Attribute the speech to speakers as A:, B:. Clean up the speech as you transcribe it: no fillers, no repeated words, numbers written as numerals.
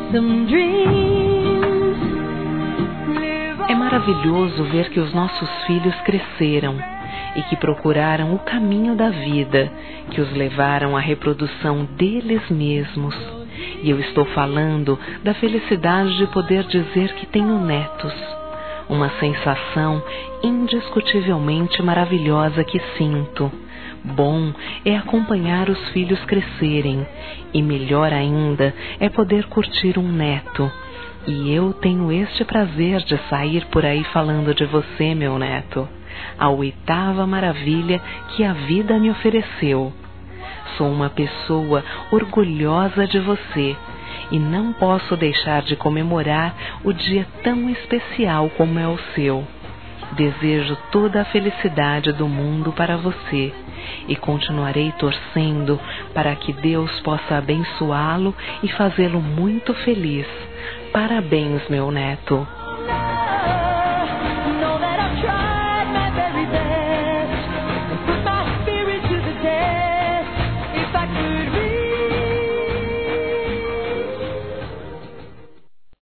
A: É maravilhoso ver que os nossos filhos cresceram e que procuraram o caminho da vida, que os levaram à reprodução deles mesmos. E eu estou falando da felicidade de poder dizer que tenho netos. Uma sensação indiscutivelmente maravilhosa que sinto. Bom é acompanhar os filhos crescerem e melhor ainda é poder curtir um neto. E eu tenho este prazer de sair por aí falando de você, meu neto, a 8ª maravilha que a vida me ofereceu. Sou uma pessoa orgulhosa de você e não posso deixar de comemorar o dia tão especial como é o seu. Desejo toda a felicidade do mundo para você e continuarei torcendo para que Deus possa abençoá-lo e fazê-lo muito feliz. Parabéns, meu neto.